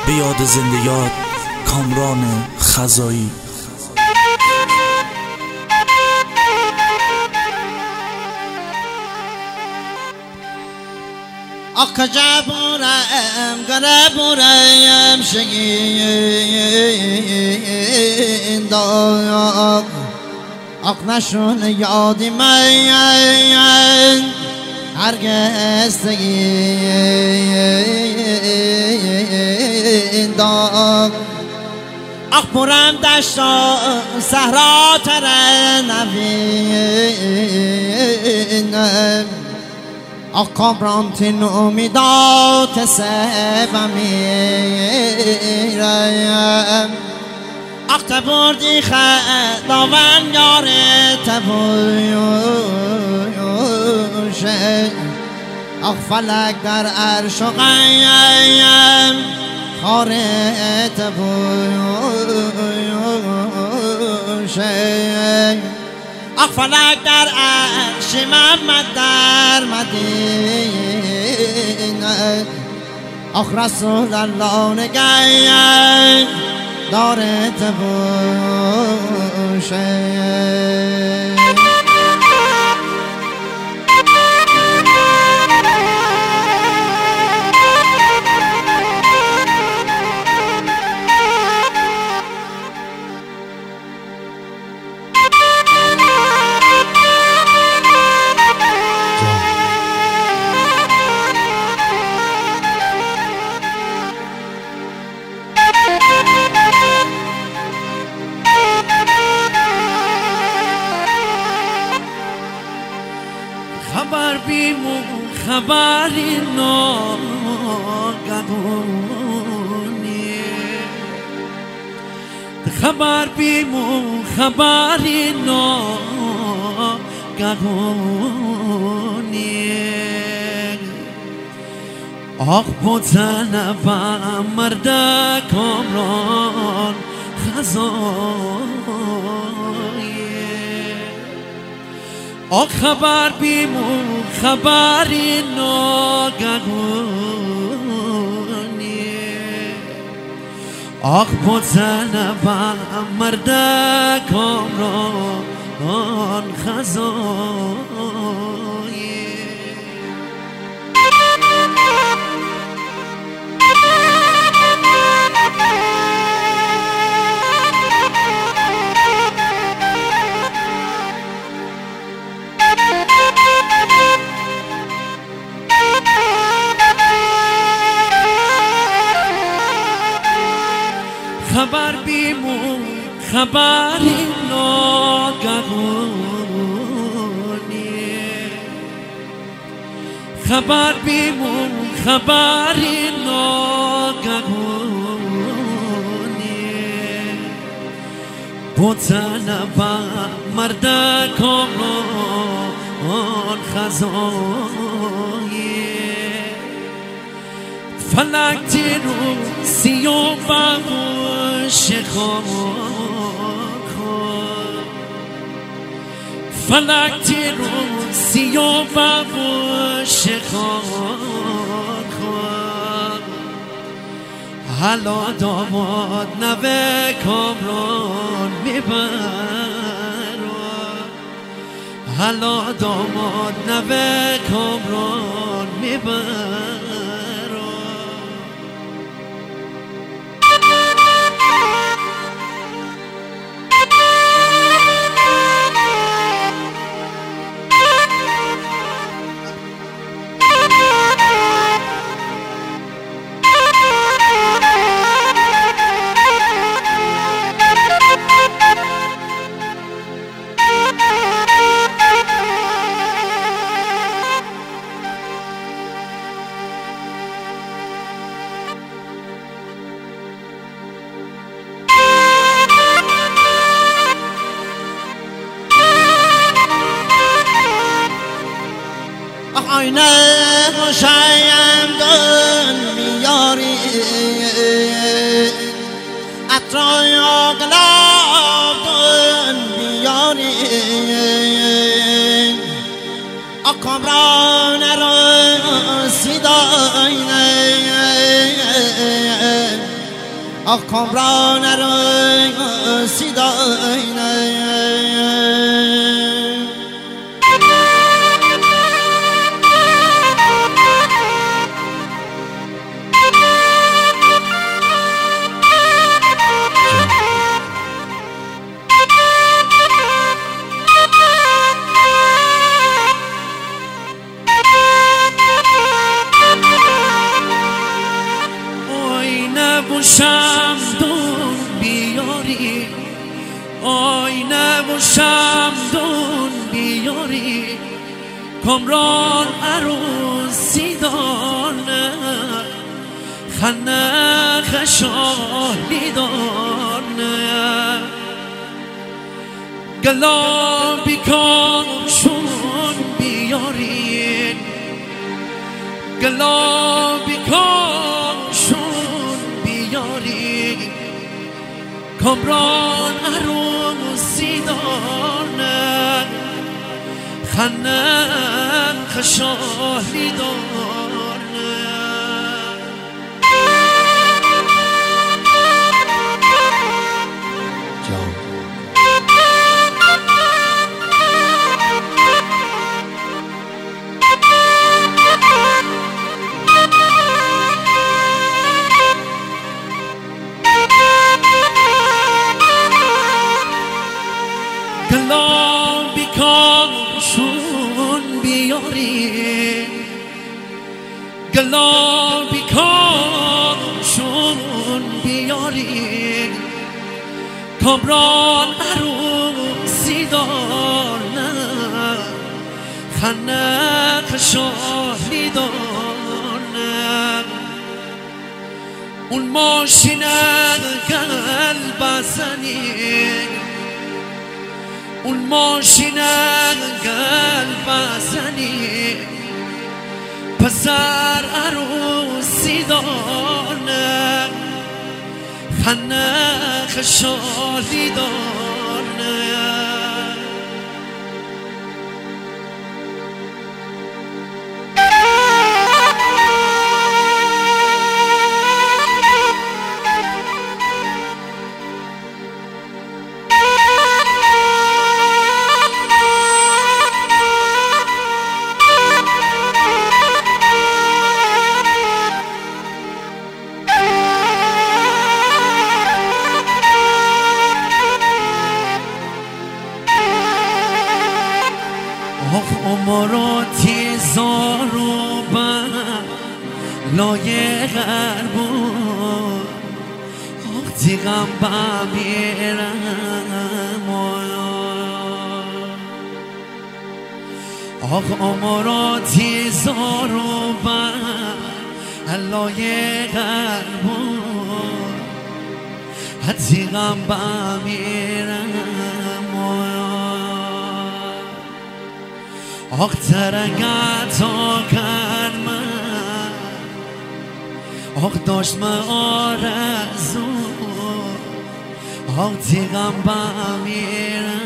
به یاد زنده یاد کامران خزایی. آخ جبورم گربورم شگین داغ آخ نشون یادی من هرگز تگین داغ آخ برم دشت و صحرا تره نبینم آخ کامران تین امیدات سبم میرم آخ تبردی خداوند یار تبوشه آخ فلک در عرش و قیم خار تبوشه آخ فلک در عرش محمد در مدینه آخ رسول الله نگه داره تبوشه. خبر بیمون خبری ناگهانی خبر بیمون خبری ناگهانی آخ بودن با مرد کامران خزایی آخ خبر بیمون خبری ناگهانی آخ بودن با مرد کامران خزایی خبر بیمون خبری ناگهانی خبر بیمون خبری ناگهانی بودن با مرد کامران خزایی فلک تیرو سیو باوش خود فلک تیرو سیو باوش خود حالا داماد نوه کامران میبرد حالا داماد نوه کامران میبرد آینه خوشایم دن بیاری اطرای گلاب دن بیاری کامران رسید آینه آخ کامران رو سیداینه شمدون بیاری آینه و شمدون بیاری کامران عروسی دانه خنه خشالی دانه گلابی کامشون بیارین گلابی کامشون کامران عروسی دانه خنه خشالی دانه گلابی کامشون بیاری گلابی کامشون بیاری کامران عروسی دانه خنه خشالی دانه اون ماشین قلب زنی اون ماشین قلب زنی پسر عروسی دانه خنه خشالی دانه اماراتی زارو بر لایه غربون آخ دیگم بمیرم آخ اماراتی زارو بر لایه غربون دیگم بمیرم آخ ترنگت آکن من آخ داشت من آرزو آخ دیگم بمیرم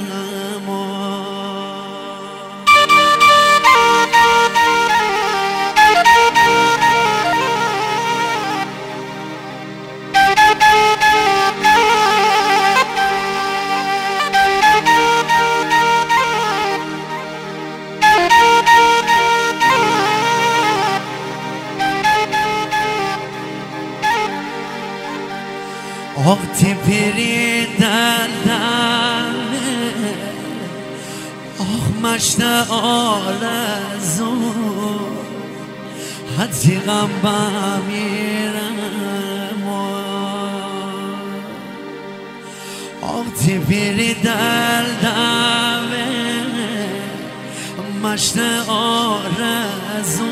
آخ تپری دلدمه آخ مشت آرزو حتی غم بمیرم آخ تپری دلدمه مشت آرزو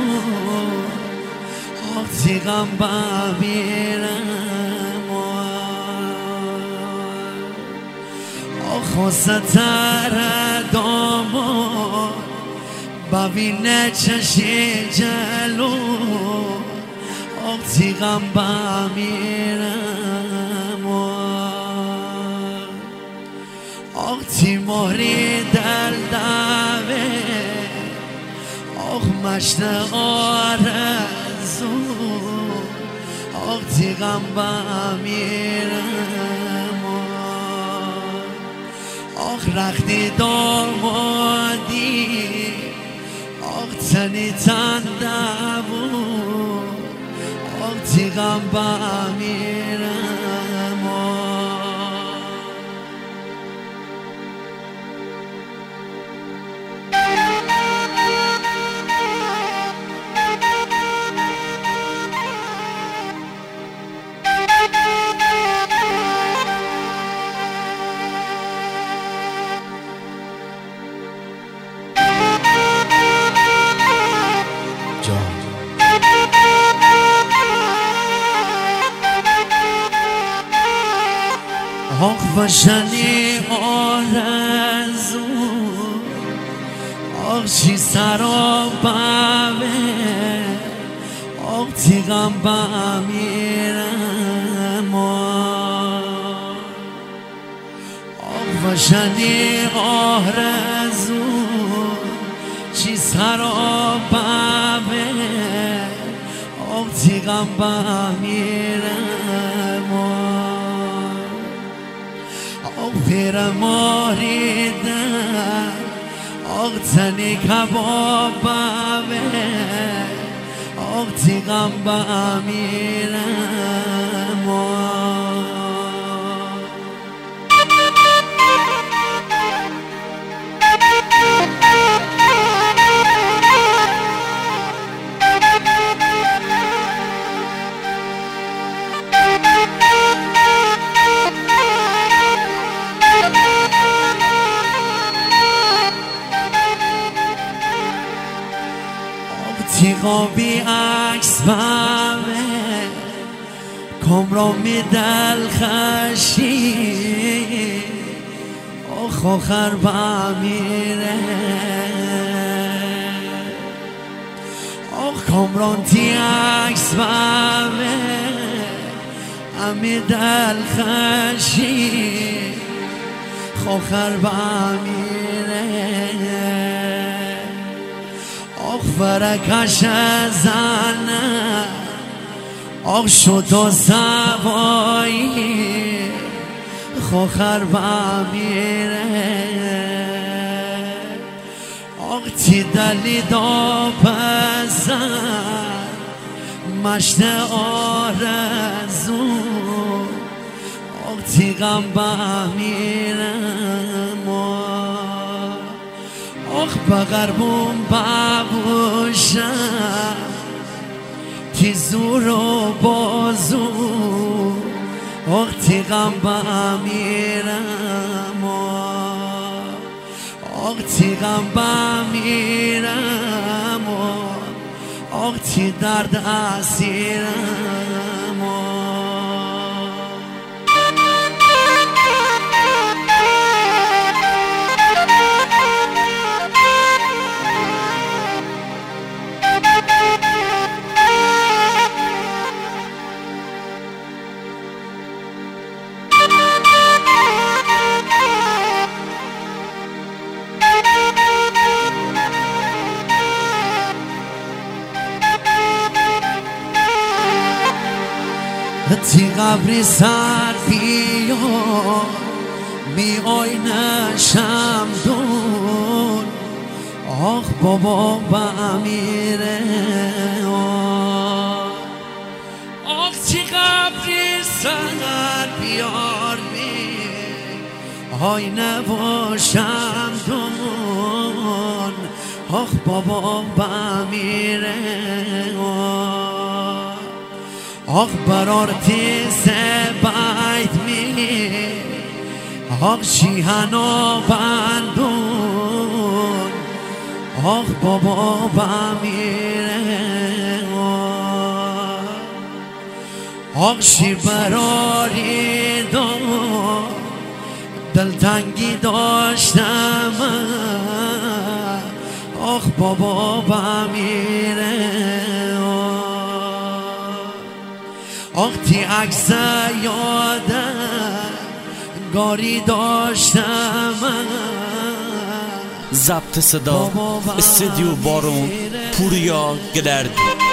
حتی غم بمیرم خواستر داماد ببینه چشی جلو آقتی غم بمیرم آقتی ماری در دوه آق مشت آرزو آخ تیغم بمیرم آخ رختی دامادی آخ تنی تنده بود آخ تیغم بمیرم آخ وشنی آرزو آخ چی سرابمه آخ تیغم بمیرم آخ وشنی آرزو چی سرابمه آخ تیغم بمیرم آخ پیر ماریدن آخ تنی کبابمه آخ تیغم بمیرم تیغا بی عکس بمه کمرا می دل خشی آخ آخر بمیره آخ کمران تی عکس بمه امی دل خشی آخر بمیره آخ فرکش زنه آخ شد و سوایی خوخر بمیره آخ تی دلی دا پسر مشت آرزو آخ تیغم بمیرم آخ بغربون ببوشم تی زور و بازو آخ تیغم بمیرم آخ تیغم بمیرم آخ تی درد اسیرم تی قبری سر بیا می آینشم دون آخ بابا بمیره آخ تی قبری سر بیار می آینه باشم دون آخ بابا بمیره آخ برار تیز باید می آخ شیهنو بندون آخ بابا بمیره آخ شی براری دلتنگی داشتم آخ بابا بمیره آخ تی عکس یادم گاری داشتم ضبط صدا استدیو بارون پوریا گلرد